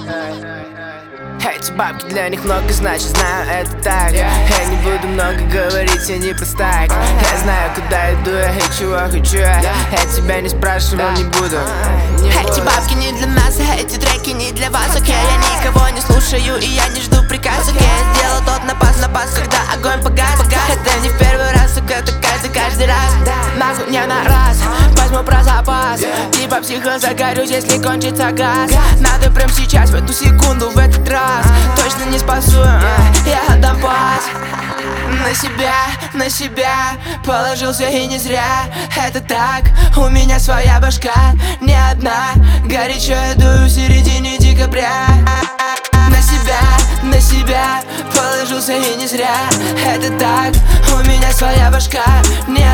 Эти бабки для них много значит, знаю это так. Я не буду много говорить, я не просто так. Я знаю, куда иду, я и чего хочу. Я тебя не спрашивал, не буду. Эти бабки не для нас, эти треки не для вас, окей. Я никого не слушаю и я не жду приказ, окей. Я сделал тот напас, когда огонь погас. Это не в первый раз, это каждый раз. Нахуй не на раз, возьму про запас. Типа психо загорюсь, если кончится газ. Надо прям сейчас, в эту секунду, в этот раз. Точно не спасу, я отдам пас. На себя положился и не зря. Это так, у меня своя башка, не одна. Горячо я дую в середине декабря. На себя положился и не зря. Это так, у меня своя башка, не